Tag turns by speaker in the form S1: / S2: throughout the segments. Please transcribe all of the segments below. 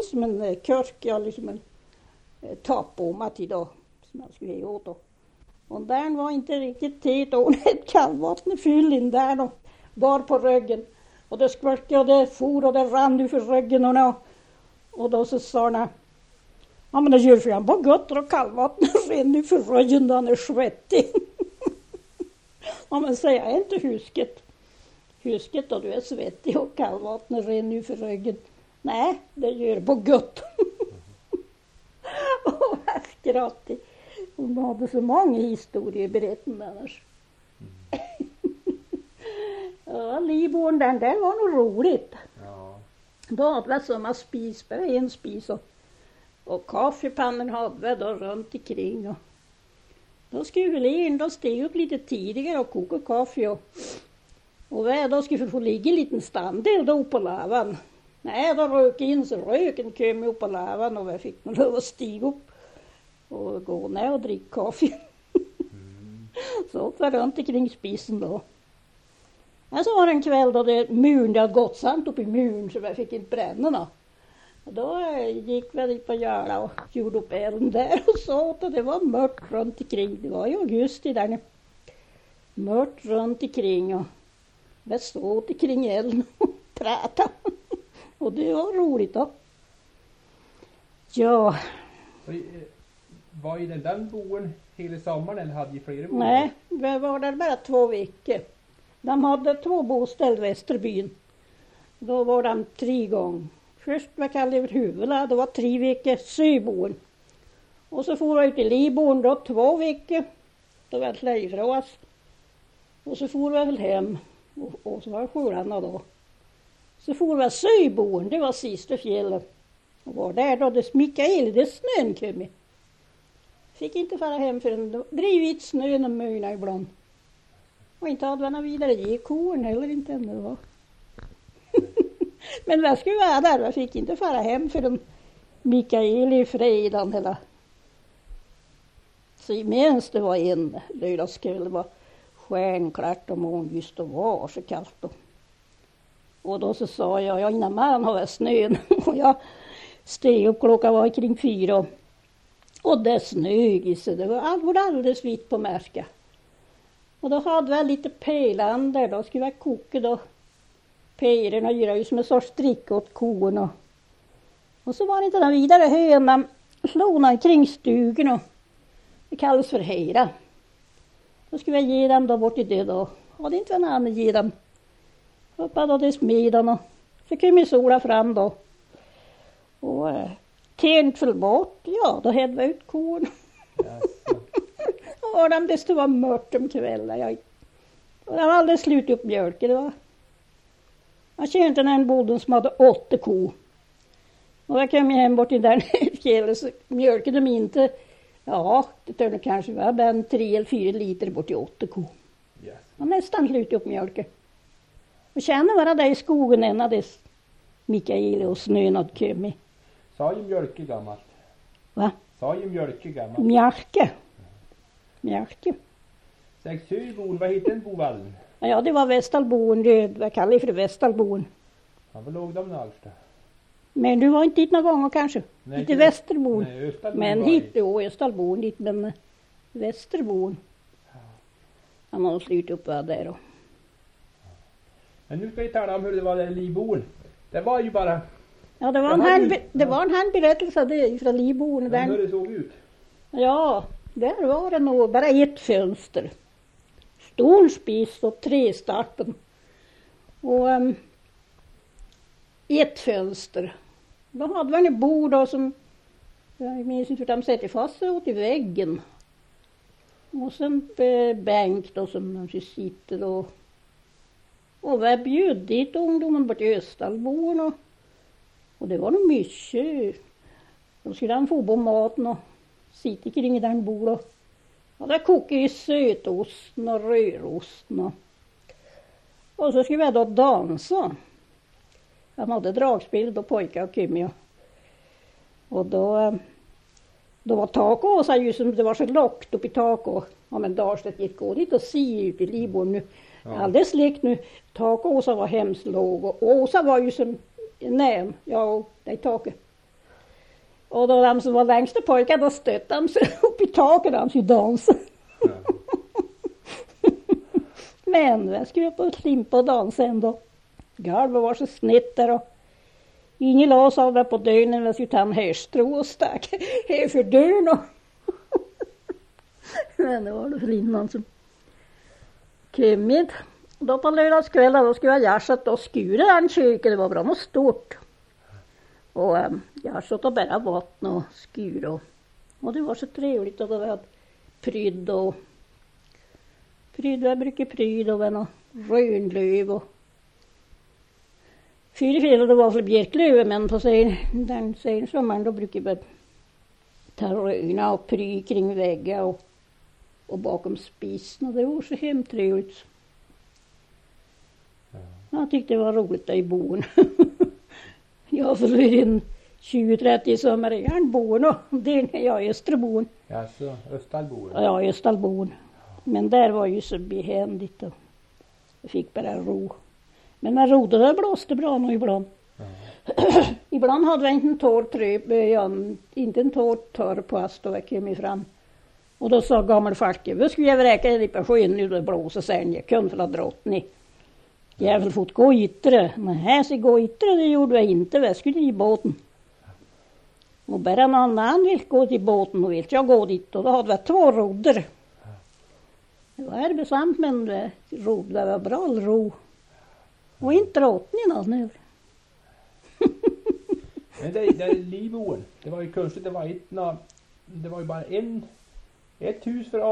S1: som en körk, ja, liksom en tapbomma till då, som jag skulle ge åt då. Och där var inte riktigt tid och hon hade ett kallvattnefyll in där då, bar på ryggen. Och det skvärkte och det for och det rann ur för ryggen och då så sa hon, ja men det gör för han bara götter och kallvatten rinner för ryggen då han är svettig. Ja men säger jag inte husket då du är svettig och kallvatten rinner för ryggen. Nej, det gör på gött. Och jag skrattade. Hon hade så många historier berättande annars. Ja, Liborn den var nog roligt.
S2: Ja.
S1: Då hade vi samma spis, bara en spis och kaffepannan hade vi då runt omkring. Och då skulle vi in, då steg upp lite tidigare och koka kaffe och vi då skulle vi få ligga en liten standel då på lavan. Nej, då rök in så röken kom upp på lavan och vi fick nog lov att stiga upp och gå ner och dricka kaffe. Så var runt omkring spisen då. Ja, så var det en kväll då det hade gått samt upp i muren så vi fick inte bränna då. Och då gick vi dit på Göla och gjorde upp elden där och så och det var mörkt runt omkring. Det var i augusti där nu. Mörkt runt omkring och vi stod omkring elden och pratade. Och det var roligt då. Ja.
S2: Var i den boen hela sommaren eller hade ni flera boen?
S1: Nej, vi var där bara 2 veckor. De hade 2 bostäder i Västerbyn. Då var de 3 gånger. Först var Kalle över huvudet, det var 3 veckor Syboen. Och så for jag ut i Liborn då 2 veckor. Då var det ifrån oss. Och så for jag väl hem. Och så var det sjuarna då. Så for vi Syboen, det var sista fjällen. Och var där då det Mikael, det snön kom i. Fick inte fara hem förrän drivit snön och möjna ibland. Och inte hade vi några vidare ge korn heller inte ännu då. Men vi skulle vara där, vi fick inte fara hem förrän Mikael i fredagen hela. Så minst det var en lördagskväll, det var stjärnklart och månljust och var så kallt då. Och då så sa jag innan man har snön och jag steg upp klockan var kring 4 och det snög så det var alldeles vitt på märka. Och då hade vi lite pejlander, då skulle vi koka då pejren och göra ju som en sorts drick åt korna. Och så var det inte den vidare hönan slog man kring stugan och det kallas för hejra. Då skulle vi ge dem då bort i det då. Och det inte var någon annan ge dem. Hoppa då det smiden och så kom ju sola fram då. Och tänt föll bort, ja då hade vi ut korn. Och det stod var mörkt om kvällen. Och det var alldeles slut upp mjölken. Det var. Jag kände en boden som hade 8 kor. Och jag kom hem bort i den fjällen så mjölken de inte. Ja, det törde kanske var bara 3 eller 4 liter bort i 8 kor.
S2: Yes.
S1: Och nästan slut upp mjölken. Och kände vara där i skogen än hade Mikael och snön hade kommit.
S2: Sa ju mjölke gammalt.
S1: Va?
S2: Sa ju mjölke gammalt.
S1: Mjölke.
S2: Säg Syboen, vad heter den bovallen?
S1: Ja, det var Västalboen, det var kallat för Västalboen.
S2: Ja, var låg de Alsta?
S1: Men du var inte dit några gånger kanske?
S2: Nej,
S1: inte Västerboen.
S2: Nej, Östalboen.
S1: Men hit då, Östalboen dit, men Västerboen.
S2: Ja.
S1: Han har slut upp där då.
S2: Men nu ska vi tala om hur det var där i Liboen. Det var ju bara...
S1: Ja, det var en handberättelse det från Liboen.
S2: Ja, hur det såg ut.
S1: Ja, där var det nog bara ett fönster. Stor spis och 3 starten. Och ett fönster. Då hade vi en bord då som, jag minns inte hur de sätter fast sig åt i väggen. Och sen bänk då som man sitter och vi bjöd dit ungdomen bort i Östalboen och det var nog mycket. Då skulle han få på maten och sitta kring den bordet. Och där kokade ju sötosten och rörosten och så skulle vi då dansa. Han hade dragspel då pojkar och kom och då var taket och så ju som det var så lågt upp i taket. Ja men Darstedt gick gå dit och se ut i Liborn nu. Ja. Alldeles likt nu. Taket Åsa var hemskt låg och Åsa var ju som näm. Ja, det taket. Och då de som var längsta pojkar, då stötte de sig upp i taket, de skulle dansa.
S2: Ja.
S1: Men jag skulle upp och slimpa och dansa ändå. Golvet var så snett där och ingen la sig av där på dörren när jag skulle ta en häststrå och stack här för dörren. Och men det var det linnan som kommit. Då på lördagskvällen då skulle jag gärset och skura den kyrkan, det var bra något stort. Och jag satt och bara vatten och skura. Och det var så trevligt att det var pryd och pryd, jag brukar pryd och något rönlöv och fyra fel det var för björklöv, men på den sommaren då brukar jag ta röna och pry kring väggar och bakom spisen och det var så hemtrevligt. Jag tyckte det var roligt där i boen. Jag har förlorat en 20-30 sommar i boen och det är jag i Österboen.
S2: Ja, så Östalboen.
S1: Ja, i Österboen. Men där var ju så behändigt och jag fick bara ro. Men när rodde det blåste bra nog ibland. Ibland hade vi inte en torr inte en torr past då jag kom fram. Och då sa gammelfolket, vad skulle jag vräka dig på sjön nu då det blåser sen? Jag kunde för att drottning. Jag har väl fått gå yttre. Men här så gå yttre, det gjorde jag inte. Jag skulle i båten. Och bara någon annan vill gå till båten och vill jag gå dit. Och då hade vi 2 roder. Det var arbetsamt men rodde var bra ro. Och inte drottningen alltså.
S2: Men det Liboen, det var ju konstigt, det var ju bara ett hus för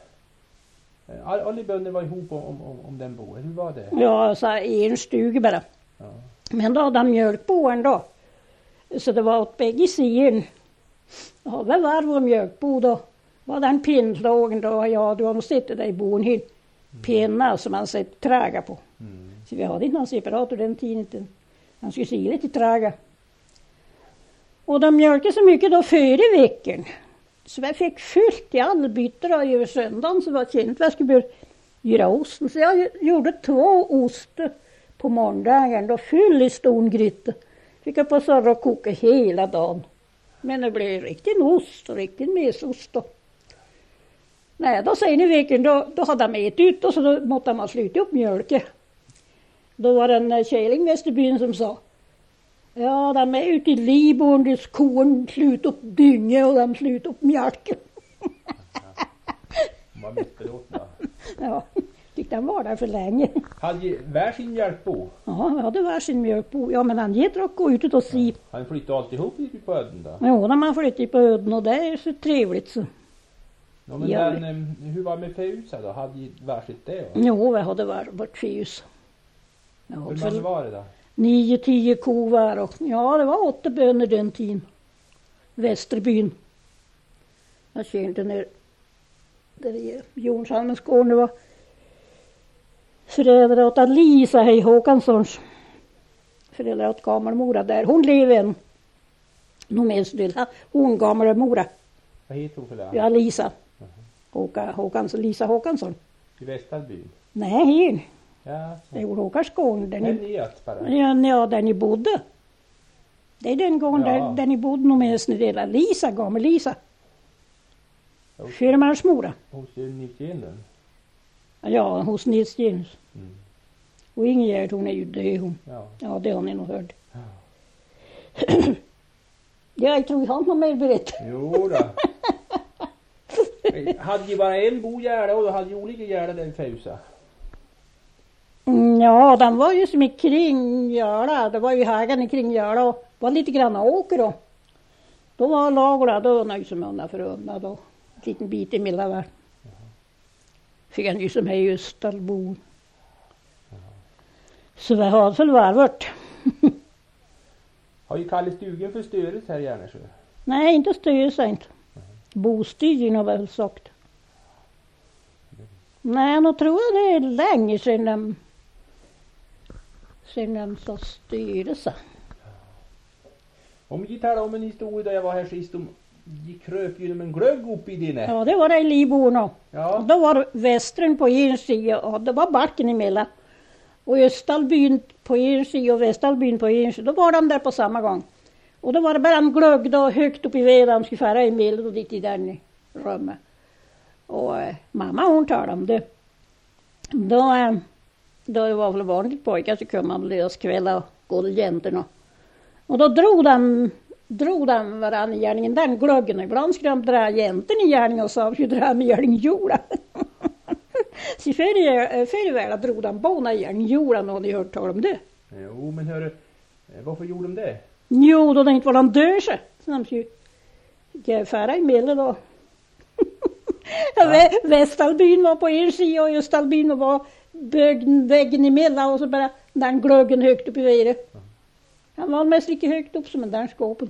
S2: alla bönder var ihop om den boen. Hur var det?
S1: Ja, så en stuga bara.
S2: Ja.
S1: Men då hade han mjölkboen då. Så det var åt bägge sidor. Ja, det var mjölkbo då. Var den pinnlågen då, ja, du har nog sett det där i boen här. Pinnar som man sett träga på. Så vi hade inte någon separat ur den tiden. Han skulle se lite träga. Och de mjölkade så mycket då före veckan. Så jag fick fullt i alla byter över söndagen så var det känt vad jag skulle börja göra osten. Så jag gjorde 2 oster på måndagen då full i stor gryta. Fick jag på så och koka hela dagen. Men det blev riktigt ost och riktigt mesost då. Nej, då sen i veckan då hade de ätit ut och så då måste man sluta upp mjölken. Då var det en kärling i Västerbyn som sa, ja, de är ute i Liboen, de kon slut upp dynge och de slut upp mjölken.
S2: Vad misstråkna.
S1: Ja, tyckte han var där för länge.
S2: Hade varsin mjölkbo?
S1: Ja, jag hade varsin mjölkbo. Ja, men han gick och gå ut och si.
S2: Ja, han flyttade alltihop ut på öden då?
S1: Jo, när man flyttade på öden och det är så trevligt så.
S2: Ja, men
S1: Ja.
S2: Hur var det med Feusa då? Hade varsitt det? Va?
S1: Jo, jag hade varit fjus. Ja,
S2: Hur många var det då?
S1: 9-10 kovar och ja, det var 8 bönder den tiden. Västerbyn. Jag kände när där i Jonshalmens gård det var föräldrar åt Lisa hej Håkanssons föräldrar åt gammelmora där. Hon lever än. Nog mest del. Hon gammelmora.
S2: Vad heter hon för det?
S1: Ja, Lisa. Lisa Håkansson.
S2: I Västerbyn?
S1: Nej, här.
S2: Ja.
S1: Det är Håkarsgården.
S2: Den är bara.
S1: Ja, där ni bodde. Det är den gången där ni bodde nog mest när det gäller Lisa, gammal Lisa. Fyrmansmora.
S2: Hos Nils Jensen?
S1: Ja, hos Nils Jensen.
S2: Mm.
S1: Och Ingegärd, hon är ju död hon.
S2: Ja.
S1: Ja, det har ni nog hört.
S2: Ja.
S1: Ja, jag tror jag har något mer berättat.
S2: Jo då. Hade ju bara en bogärda och då hade ju olika gärda där i Feusa.
S1: Ja, den var ju som i kring Göla. Det var ju hagen kring Göla och var lite grann åker då. Då var lagorna då nöjd som undan för undan då. En liten bit emellan var. Fick han ju som här i Östalboen. Så det har väl varit.
S2: Har ju kallat stugan för störelse här i Järnesjö?
S1: Nej, inte styrelse inte. Bostygen har väl sagt. Nej, nu tror jag det är länge sedan de sa styrelse.
S2: Om vi talar om en historia där jag var här sist om de kröp genom en glögg upp i dina.
S1: Ja, det var det i Liboen.
S2: Ja.
S1: Då var västern på en sida och det var backen emellan. Och Östalbyn på en sida och Västalbyn på en sida. Då var de där på samma gång. Och då var det bara en glögg då högt upp i vedan, skulle färra i mil och dit i den rummet. Och mamma hon talade om det. Då det var väl vanligt pojkar så kunde man löskvälla och gå till jäntorna. Och då drog de varann i gärningen den glöggen. Ibland skulle de dra jänten i gärningen och så skulle dra med gärningjorda. Så förr väl drog de båda gärningjorda när ni hört tal om det.
S2: Jo, men hörru, varför gjorde de det?
S1: Jo, då det inte var de dör sig. Så de skulle färra i mille då. Ja. Västalbyn var på er sida och Östalbyn var väggen emellan och så bara den glöggen högt upp i vädret. Han var mest lika högt upp som en där skåpen.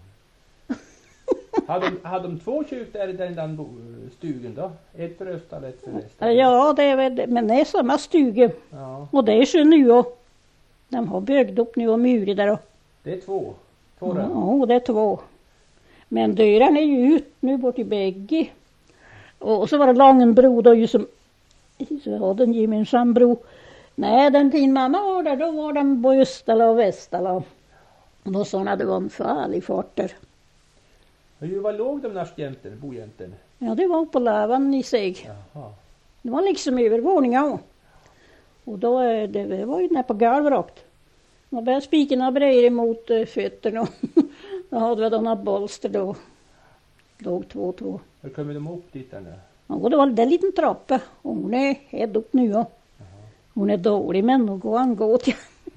S2: Hade de 2 kök där i den stugen då? Ett för Östal, ett för Västal?
S1: Ja, det är väl, men det är samma stuga.
S2: Ja.
S1: Och det är så nu och de har byggt upp nu och murit där. Och.
S2: Det är 2?
S1: Ja, det är 2. Men dörren är ju ut nu bort i bägge. Och så var det Långenbro då ju som så hade en gemensam bro. Nej, den tid mamma var där då var de på Östala och Västala. Och då sa det var en farlig fart där.
S2: Hur var låg de där bojänten?
S1: Ja, det var på lavan i sig.
S2: Jaha.
S1: Det var liksom övervåningen. Och då det var ju när på golvrakt. Och började spikarna bredare mot fötterna. Då hade vi några bolster då. Låg 2.
S2: Hur kommer de upp dit där nu?
S1: Ja, det var en liten trappa. Och hon är helt upp nu. Ja. Hon är dålig men då går han gå till.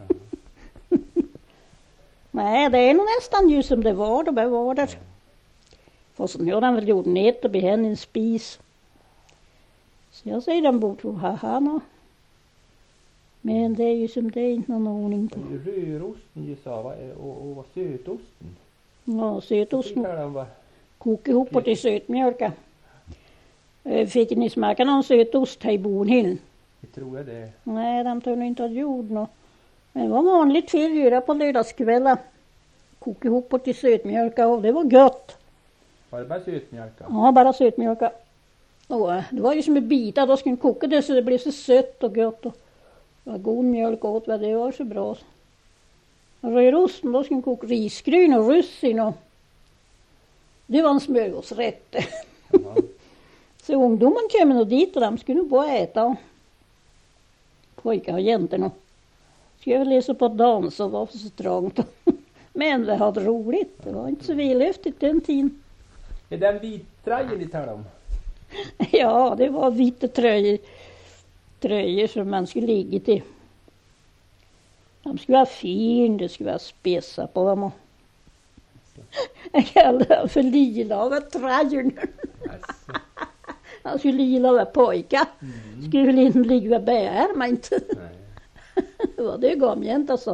S1: Nej, det är nog nästan ju som det var då jag var där. Fast nu har de väl gjort nät och behänn en spis. Så jag säger den bort och haha nå. Men det är ju som det är inte någon ordning på.
S2: Rörosten ju sa och vad sötosten?
S1: Ja, sötosten. Koka ihop på till sötmjölka. Fick ni smaka någon sötost här i Bornhill?
S2: Jag tror det.
S1: Nej, de tror inte att gjorde något. Men det var vanligt för göra på lördagskvällar. Koka ihop på till sötmjölka och det var gott.
S2: Var det bara sötmjölka?
S1: Ja, bara sötmjölka. Och det var ju som en bita, då skulle koka det så det blev så sött och gott. Och det var god mjölk åt, det var så bra. Rörosten, då skulle koka risgryn och russin och det var en smörgåsrätt. Så ungdomen kom nog dit och de skulle bara äta. Pojkar och jäntorna. Skulle läsa på dans och var så trångt. Men vi hade roligt. Det var inte så vidlöftigt den tiden.
S2: Är det en vit tröja ni talar om?
S1: Ja, det var vita tröjor som man skulle ligga till. De skulle vara fin, det skulle vara spesa på dem. Och jag kallade dem för lila av tröjor. Han skulle lila av pojkar. Skulle inte ligga bär, men inte. Det var det gamjänta sa.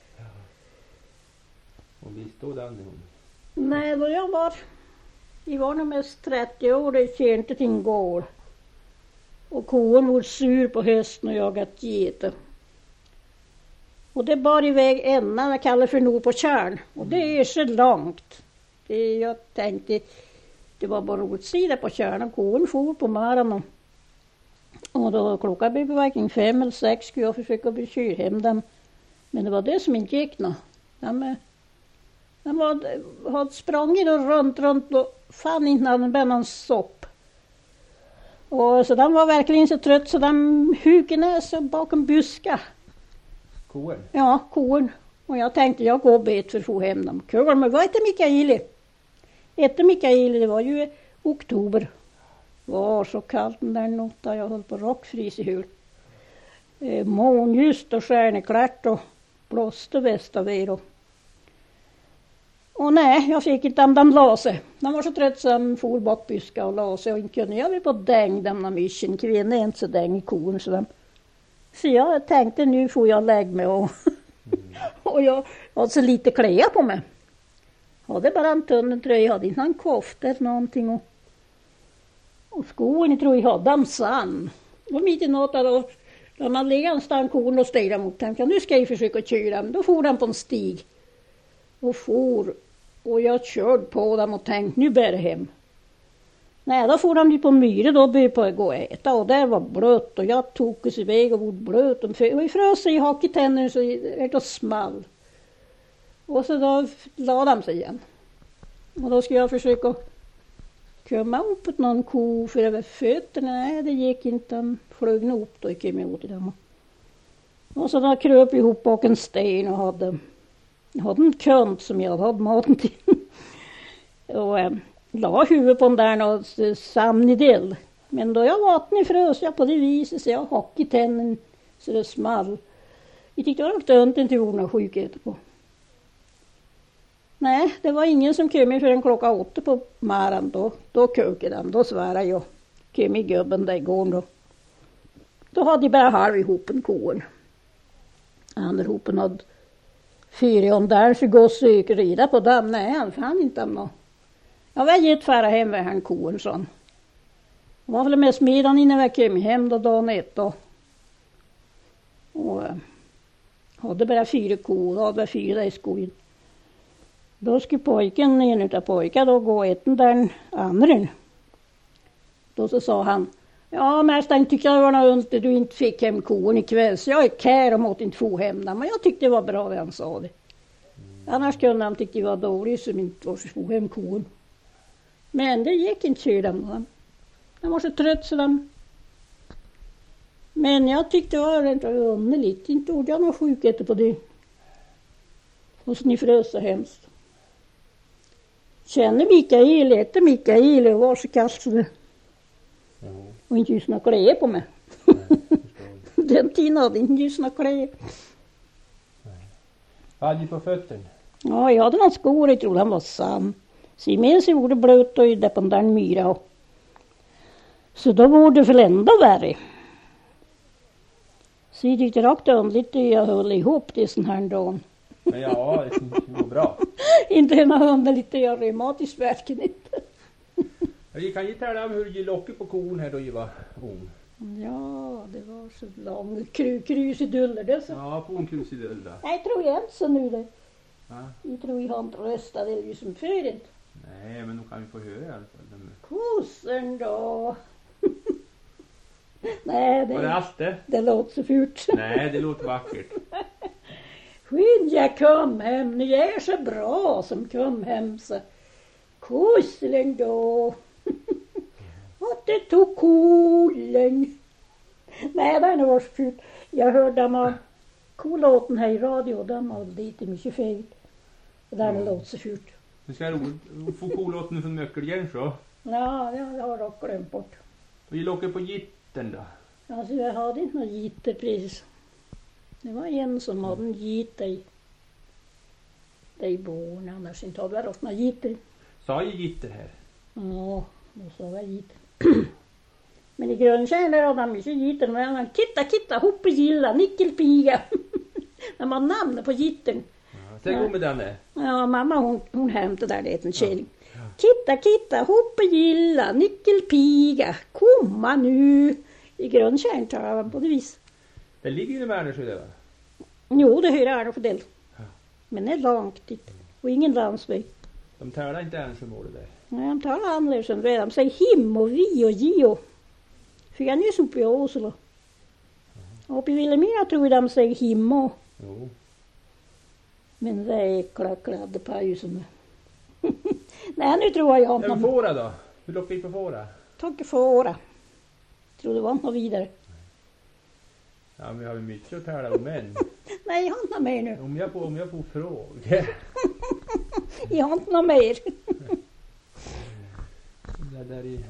S2: Och vi stod där nu.
S1: Nej, då jag var nog mest 30 år, det kände till en gård. Och kon var sur på hösten och jagat geter. Och det bar iväg ändan, jag kallar för nord på Tjärn. Och det är så långt. Jag tänkte, det var bara rotsida på Tjärn och kon for på morgonen. Och då klockan blev varken 5 eller 6 skulle jag försöka bekyra hem dem. Men det var det som inte gick nå. De hade sprungit runt och fann inte någon sopp. Och så de var verkligen så trött så de hukade sig bakom buskar.
S2: Koen?
S1: Ja, koen. Och jag tänkte jag går bet för att få hem dem. Kul, men vad heter Mikaeli? Det var ju i oktober. Det var så kallt den där natten. Jag höll på rockfrys i hul. Månljust och stjärneklart och blåste västaver. Och nej, jag fick inte de la sig. De var så trött så de for bak buska och la sig. Och inte kunde jag väl på däng dem när myschen. Kvinnor är inte så däng i kon. Så jag tänkte nu får jag lägga mig och jag hade så lite kläder på mig. Jag hade bara en tunn tröja, jag hade inte någon kofta eller någonting. Och skoen jag tror jag hade en sann. Och mitt i natten då man ligger en stan kon och stirrar mot tänkte nu ska jag försöka köra. Men då for den på en stig. Och jag körde på dem och tänkte nu bär det hem. Nej, då får de ju på myre då började på att gå och äta och där var blött och jag tog oss iväg och var blöt och frös i haketänderna så det small. Och så då la de sig igen. Och då skulle jag försöka komma upp någon ko för över fötterna. Nej, det gick inte. Den flög nog upp då, gick jag emot dem. Och så då kröp jag ihop bak en sten och hade en kant som jag hade maten till. Och la huvudet på den där och samnidel. Men då jag vattnade frös jag på det viset så jag hack i tännen så det small. Jag tyckte det var lite ont inte gjorde sjukhet på. Nej, det var ingen som kom förrän klockan 8 på morgonen. Då kökade den. Då svärade jag. Kom i gubben där igår då. Då hade jag bara halv ihop en kon. Andra hopen hade 4 om där så gå och söka rida på dem. Nej, han fann inte om något. Jag var gett färra hem med han kon sån. Det var väl mest middagen innan jag kom hem då dagen efter. Och hade bara 4 kor. Hade bara 4 där i skogen. Då skulle pojken, en utav pojkar, då gå äten den andra. Då så sa han, ja mästaren tyckte det var något ont du inte fick hem kon ikväll. Så jag är kär och måtte inte få hem den. Men jag tyckte det var bra när han sa det. Annars kunde han tyckte det var dåligt som inte var så få hem kon. Men det gick inte för dem. Han var så trött så de. Men jag tyckte det var rent underligt. Inte gjorde jag någon sjukhet på det. Och så ni frös så hemskt. Känner Mikael, äter Mikael och var så kallt så det. Och inte just några kläder på mig. Den tiden hade inte just några kläder.
S2: Vad hade du på fötterna?
S1: Ja, jag hade någon skor, jag trodde han var sann. Så med sig gjorde blöt och där på den där myra. Så då var det för ända värre. Så jag tyckte rakt underligt att jag höll ihop det sån här dagen.
S2: Men ja, det var bra.
S1: Inte en underligt att jag reumatisk verken inte.
S2: Vi kan ju tala om hur du lockade på kon här då du var ung.
S1: Ja, det var så lång krusiduller det så.
S2: Ja, på en krusiduller.
S1: Nej, tror jag inte så nu det.
S2: Ja.
S1: Jag tror jag inte röstade eller som förut.
S2: Nej, men då kan vi få höra i alla fall.
S1: Kossen då. Nej,
S2: Var det allt det?
S1: det låter så fult.
S2: Nej, det låter vackert.
S1: Skynja kom hem, ni är så bra som kom hem så. Kossen då. Och det tog kolen. Nej, det var så fult. Jag hörde dem kolåten här i radio, de har lite mycket fel. Och där låter så fult.
S2: Nu ska jag få kolåten från Möckelgärn så.
S1: Ja, jag har dock glömt bort.
S2: Och vi lockade på gitten då.
S1: Alltså jag hade inte någon gitter precis. Det var en som hade en gitter i born, annars inte hade jag dock någon gitter.
S2: Sa ju gitter här.
S1: Ja, då sa jag gitter. Men i Grönkärn där hade han mycket gitter. Men han kitta, hoppe gilla, nickelpiga. När man namnet på gittern.
S2: Ja, så går med den där.
S1: Ja, mamma hon hämtade där det en källing. Ja. Kitta, hoppe gilla, nickelpiga, komma nu. I Grönkärn tar jag på det vis.
S2: Det ligger ju i Märnesjö det va?
S1: Jo, det hör jag för del. Ja. Men det är långt dit. Och ingen landsväg.
S2: De talar inte Ärnsjömålet där.
S1: Nej, de talar annorlunda. De säger him och vi och gio. För jag är nyss uppe i Åselo. Uppe i Vilhelmina tror jag de säger him och.
S2: Jo.
S1: Men det är kladde på ljusen. Nej, nu tror jag
S2: men fåra då? Hur lockar vi på fåra?
S1: Tack fåra. Tror det var något vidare.
S2: Ja, men vi har ju mycket att tala om än.
S1: Nej, jag har inte något mer nu.
S2: Om jag får fråga.
S1: Jag har inte något mer.
S2: Det där är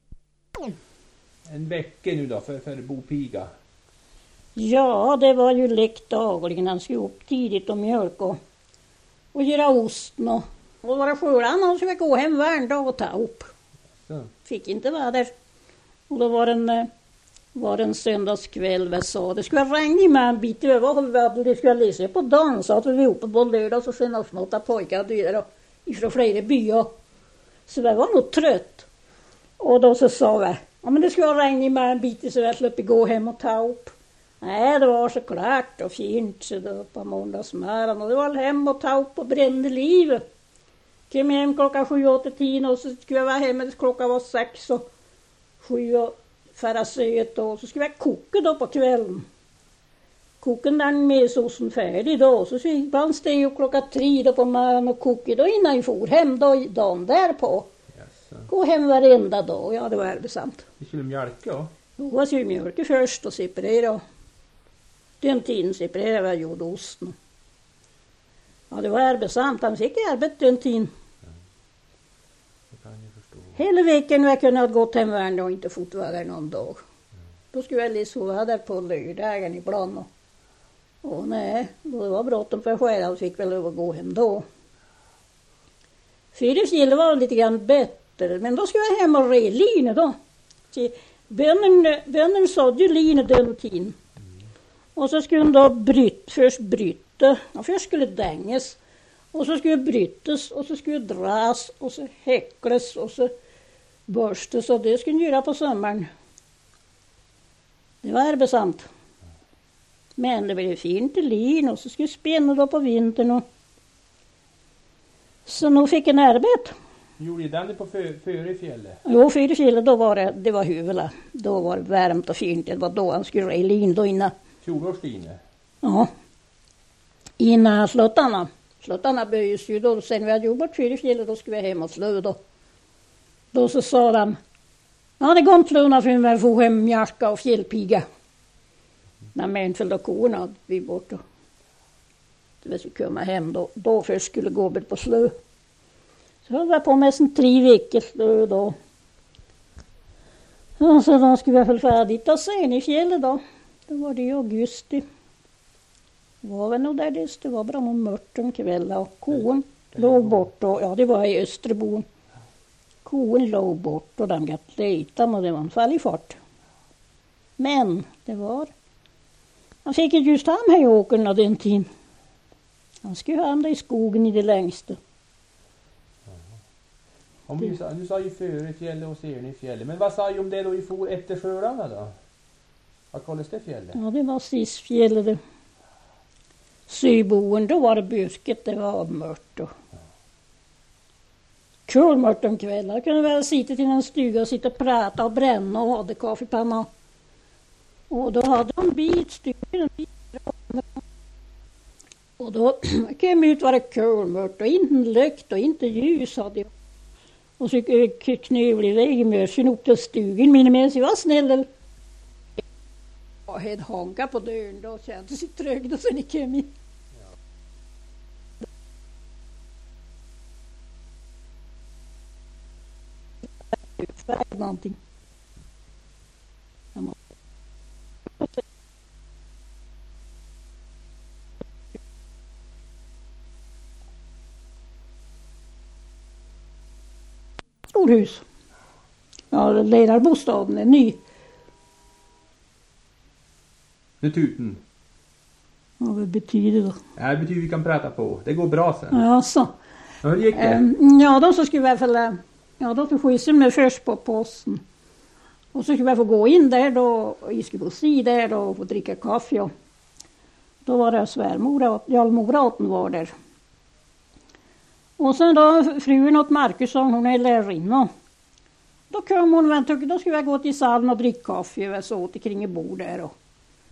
S2: en vecka nu då för Bopiga.
S1: Ja, det var ju läckt dagligen. Han skulle upp tidigt och mjölk och göra osten och vara skölan. Han skulle gå hem varje dag och ta upp.
S2: Så.
S1: Fick inte vara där. Och då var en söndagskväll vi sa. Det skulle regna med en bit över. Det skulle läsa på dagen. Så att vi var uppe på lördag så sen några pojkar döda ifrån flera byar. Så vi var nog trött. Och då så sa vi. Ja, men det skulle regna med en bit så jag släppte gå hem och ta upp. Nej, det var så klart och fint så det var på måndagsmorgon. Och det var hem och ta upp och brände livet. Kom hem klockan 7, 8, 10 och så skulle jag vara hemma klockan var 6 och 7 och färra söt och så skulle jag koka då på kvällen. kokade den med såsen färdig då. Så fick man steg upp 3 då på morgonen och koka då innan jag for hem då, dagen därpå.
S2: Jaså.
S1: Gå hem varenda dag, ja det var arbetsamt.
S2: Det skulle mjölka då?
S1: Då skulle mjölka först och separera. Den tiden separerade jag gjorde osten. Ja det var arbetsamt, han fick arbete den tiden.
S2: Det kan jag förstå.
S1: Hela veckan jag kunde ha gått hem varje och inte fått vara där någon dag. Då skulle jag liksom vara där på lördagen ibland. Och nej, då var bråttom för själv fick väl över gå hem då. Fyrifjäll var lite grann bättre, men då skulle jag hem och re lina då. Bönnen sådde ju lina den tiden. Och så skulle de då först bryta, och först skulle det dängas. Och så skulle det brytas och så skulle det dras och så häcklas och så borstas och det skulle de göra på sommaren. Det var arbetsamt. Men det blev fint i lin och så skulle jag spänna då på vintern. Och... Så nu fick jag en arbete.
S2: Gjorde den på före fjället?
S1: Jo, före fjället då var det var huvudla. Då var det varmt och fint. Det var då han skulle i lin då innan.
S2: Fjolårsline?
S1: Ja. Innan slottarna. Slottarna böjdes ju då. Sen vi hade jobbat före fjället då skulle vi hem och slå då. Då så sa de. Ja, det går inte slåna för vi får hem mjölka och fjällpiga. När människor och korna vi bort. Det skulle komma hem då. Då först skulle gå på slö. Så höll jag på med sen 3 veckor slö då. Och så då skulle jag väl färdigt och sen i fjället då. Då var det i augusti. Det var väl nog där det var bra med mört om kvällen och kon låg bort. Och, ja, det var i Österbon. Kon låg bort och de gatt leta och det var en fall i fart. Men det var... Han fick just ham här i åkern av den tiden. Han skulle ha ham där i skogen i det längsta.
S2: Om du sa ju före fjället och sen i fjället. Men vad sa ju om det då i for efter skördarna då? Vad kallades det fjället?
S1: Ja, det var Sisfjället. Det. Syboen, då var det busket, det var mört. Och... Kul mört om kvällar. Jag kunde väl sitta till en stuga och sitta och prata och bränna och hade kaffepanna. Och då hade de bitstycken. Och då kom ut var det kulmört och inte lykt och inte ljus hade jag. Och så knövlig regelmörsen upp till stugan. Mina med sig var snäll. Jag hade hankat på dörren då och kände sig trygg och sen ni kom in. Någonting. Storhus. Ja, ledarbostaden är ny.
S2: Nu tuten.
S1: Ja, vad betyder det?
S2: Ja, det betyder vi kan prata på. Det går bra sen.
S1: Ja, så.
S2: Ja, hur gick det?
S1: Ja, då så skulle jag väl... Ja, då tog skjutsen med först på posten. Och så skulle jag få gå in där då. Och jag skulle få se där då och få dricka kaffe. Och då var det svärmor, Jalmoraten var där. Och sen då frun åt Markusson, hon är lärarinna. Då kom hon, då skulle jag gå till salen och dricka kaffe. Jag så åt kring ett bord där. Och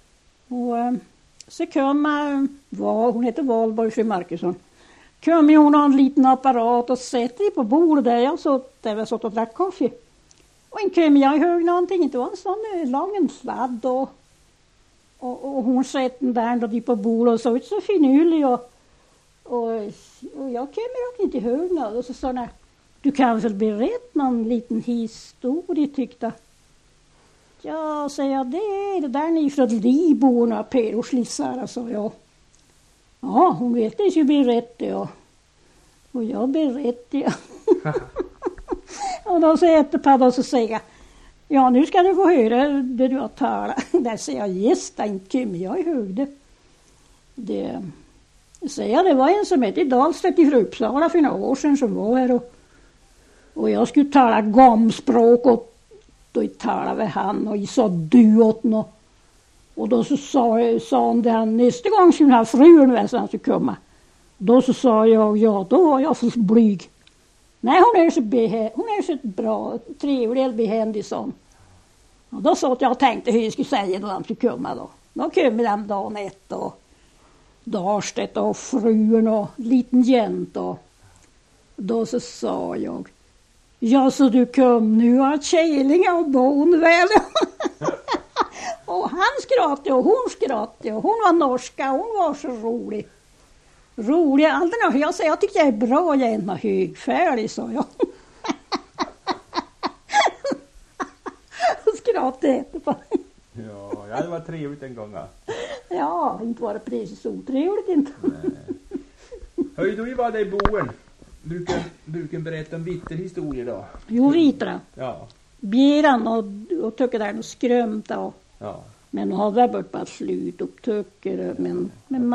S1: så kom hon heter Valborg, fru Markusson. Kom hon och en liten apparat och sätter sig på bordet där jag satt och drack kaffe. Och en kom jag hög någonting, det var en sån lång sladd och hon satt där på bordet och så ut så finurlig och jag kommer inte ihåg något. Och så sa hon, du kan väl berätta någon liten historia tyckte. Ja, säger jag, det är det där ni från Liborna, Peroslissar, sa jag. Ja, hon vet det ju berätta, ja. Och jag berättade, ja. Och då säger jag till Padda och så säger jag, ja nu ska du få höra det du har talat. Där säger jag, gästa inte kommer jag ihåg det. Säger jag, det var en som hette Dahlstedt i Uppsala för några år sedan som var här och jag skulle tala gamspråk och då talade vi han och jag sa du åt något. Och då så sa han det han nästa gång skulle ha frun väl så han skulle komma. Då så sa jag, ja då var jag för blyg. Nej, hon är så bra, trevlig, behändig sån. Och då sa jag tänkte hur jag skulle säga då han skulle komma då. Då kom de dagen ett och Darstedt och frun och liten jänta. Då så sa jag, ja så du kom nu att Källinga och bon väl. Och han skrattade och hon skrattade och hon var norska och hon var så rolig. Rolig, aldrig jag sa, jag tyckte jag är bra, jag är inte högfärdig, sa jag. Skrattade efterpå.
S2: Ja, det var trevligt en gång.
S1: Ja, inte var det precis otrevligt inte.
S2: Hör du var det i boen? Brukar berätta om vitterhistorier då?
S1: Jo, vitra.
S2: Ja.
S1: Bjeran och tycker där och skrömta och
S2: Ja.
S1: men hon hade varit bara slut och tycker men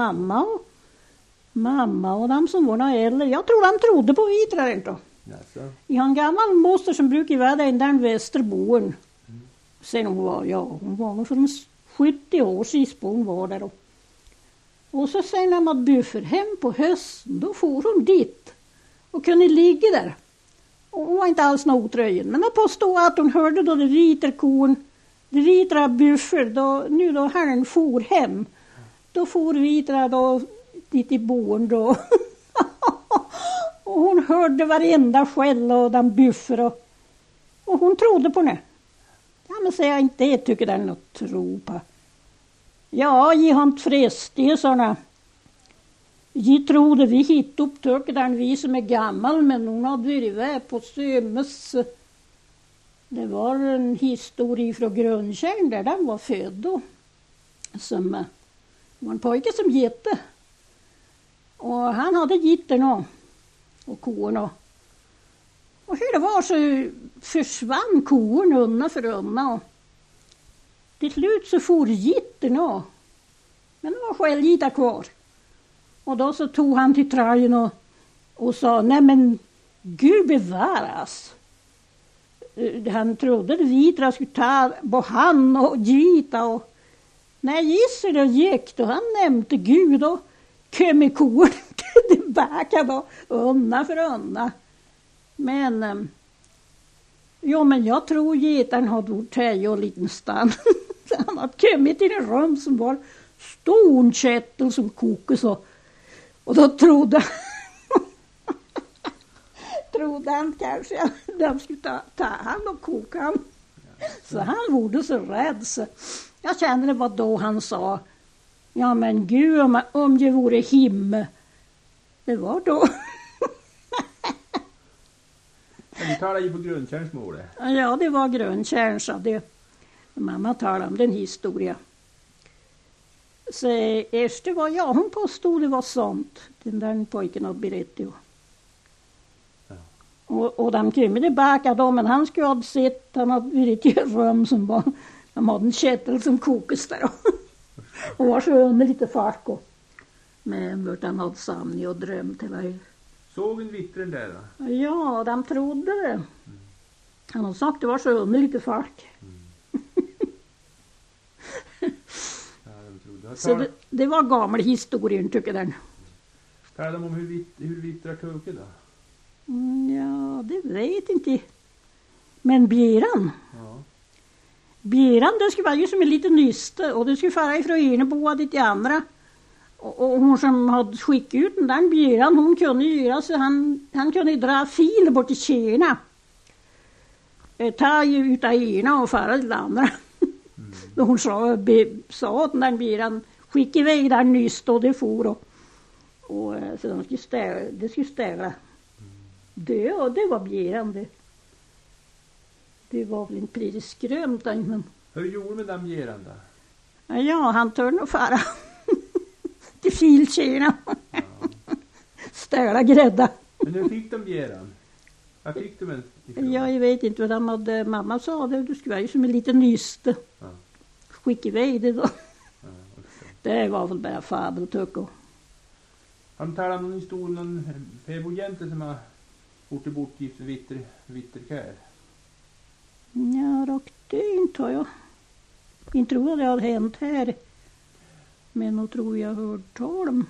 S1: mamma och de som var några äldre, jag tror de trodde på vitrar inte.
S2: Jaså.
S1: Jag har en gammal moster som brukar vara där i den Västerboen. Sen hon var nog från 70 år sist hon var där. Och så sen när man buffer hem på hösten, då for hon dit och kunde ligga där. Och hon var inte alls något otröjen. Men då påstod att hon hörde då det riter kon, det ritra buffer, då herren for hem. Då for vitra då dit i boen då. Och hon hörde varenda skäll och den buffer och hon trodde på det. Ja, men säger jag inte det, tycker det är något att tro på. Ja, jag har inte frestigt såna. Jag trodde vi hit upptök den vi som är gammal, men hon hade varit iväg på Sömes. Det var en historia från Grönkärn där den var född då. Som var en pojke som gette. Och han hade gitterna och korna. Och hur det var så försvann korna undan för undan. Till slut så for gitterna. Men det var självgitar kvar. Och då så tog han till trajen och sa, nej men Gud bevaras. Han trodde att vitra skulle ta på han och gita. Och när gissar det gick då han nämnde Gud och kom i kor tillbaka då undan för undan. Men men jag tror gitaren hade gjort här och liten stan. Han hade kommit till en rum som var stonkättel som kokade så. Och då trodde han kanske att de skulle ta han och koka han. Så han vore så rädd. Så jag kände det var då han sa, ja men Gud om det vore himmel. Det var då.
S2: Men du talar ju på Grönkärnsmål.
S1: Ja, det var Grönkärn, så det. Mamma talade om den historia. Så efter var hon påstod det var sånt. Den där pojken hade berättat.
S2: Ja.
S1: Och de kom tillbaka då, men han skulle ha sett, han hade varit i ett rum som var, de hade en kättel som kokas där. Och var så under lite fart och men vart han hade samling och drömt hela tiden.
S2: Såg en vittren där då?
S1: Ja, de trodde det. Han har sagt det var så under lite fart. Så det var gammal historien tycker den.
S2: Talar de om hur vittrar kuke då?
S1: Ja, det vet inte. Men bjäran?
S2: Ja.
S1: Bjäran, det skulle vara ju som en liten nyste och det skulle fara ifrån ena boa dit till andra. Och hon som hade skickat ut den där bjäran, hon kunde göra så han kunde dra fil bort till Kina. Ta ut av ena och fara till andra. Då hon sa att den där bjäran skicka iväg där nyss och det for och så det skulle stävla. Det var bjäran det var väl inte precis skrömt men.
S2: Hur gjorde med den bjäran då?
S1: Ja, han törde nog fara till Filkina.
S2: Ja.
S1: Stävla grädda.
S2: Men hur fick de bjäran? Vad fick de ifrån?
S1: Ja, jag vet inte vad de hade. Mamma sa det skulle vara ju som en liten nyste.
S2: Ja.
S1: Skicka iväg det då.
S2: Ja,
S1: det var väl bara fabeltuck och.
S2: Han talar om en historia om en fäbodjänte som har fort och bortgift för vitterkär.
S1: Ja, det inte har jag. Inte tror jag det hade hänt här. Men jag tror jag hört tal om.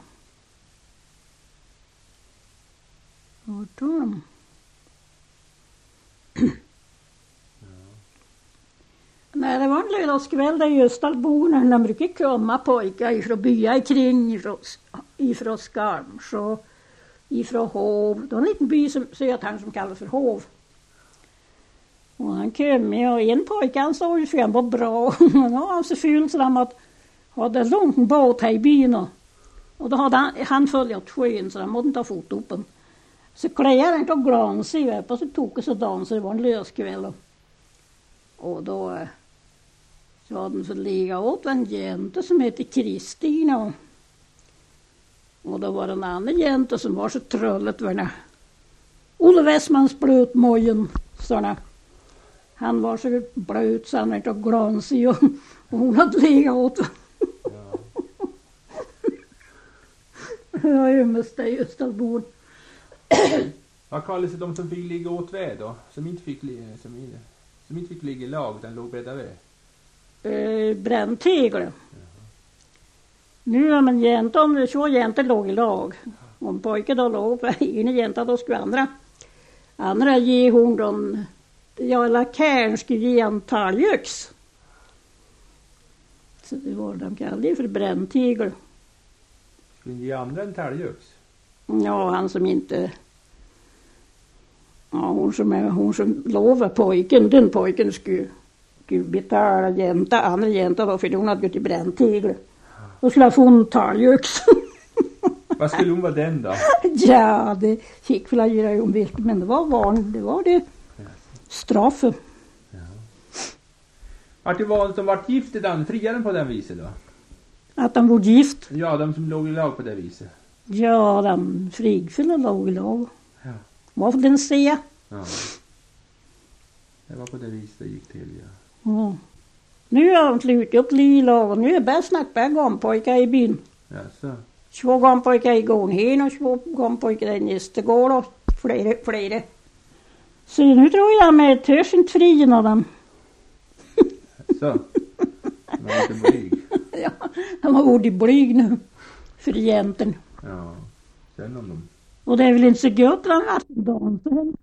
S1: Nej, det var en lördagskväll där i Östalborna. De brukar komma pojkar ifrån byar kring, ifrån Skarms och ifrån Hov. Det var en liten by som Sötang som kallas för Hov. Och han kom med och en pojke han såg ju för han var bra. Han var så ful så de hade en lång båt här i byn. Och då hade han följt sjön så han måste inte ha fot upp den. Så kläder han tog glans i och så tog det så dan så det var en löskväll. Och då så hade de så ligga åt en jänte som heter Kristina. Och då var det en annan jänte som var så trullet var Olle Westmans blötmojen såna. Han var så blöt så han tog glans i och hon hade legat åt.
S2: Ja.
S1: Jag är mest i Östalborn.
S2: Vad kallas det de som fick ligga åt ved då? Som inte fick ligga i lag, den låg bredda ved?
S1: Bränntegel. Nu är man jämt om så jäntor låg i lag. Om pojkar då låg på ena jänta då skulle andra ge hon dem eller kärn skulle ge en taljöks. Så det var de kallade för bränntegel.
S2: Skulle ge andra en taljöks?
S1: Ja, han som inte... Ja, hon som lovar pojken, den pojken skulle betala andra jänta då, för hon hade gått i bränntegel. Då skulle få en taljöks.
S2: Vad skulle hon vara den då?
S1: Ja, det fick väl göra om vilket, men det var vanligt, det var det straffen.
S2: Ja. Vart det vanligt som vart gift i den, friaren på den viset då?
S1: Att de var gift?
S2: Ja, de som låg i lag på det viset.
S1: Ja, de frigfulla låg i lag.
S2: Ja.
S1: Vad för den säga?
S2: Ja. Det var på det viset det gick till, ja.
S1: Ja. Nu har de slutat upp lilag och nu är det bara snackbara gampojkar i byn.
S2: Ja, så.
S1: 2 gampojkar i gården och 2 gampojkar i nästa gård och flera. Så nu tror jag med törs inte frien av dem.
S2: Så. De var lite blyg.
S1: Ja, de har varit blyg nu. För egentligen.
S2: Ja, sen om dem.
S1: Och det är väl inte så gött att dansa.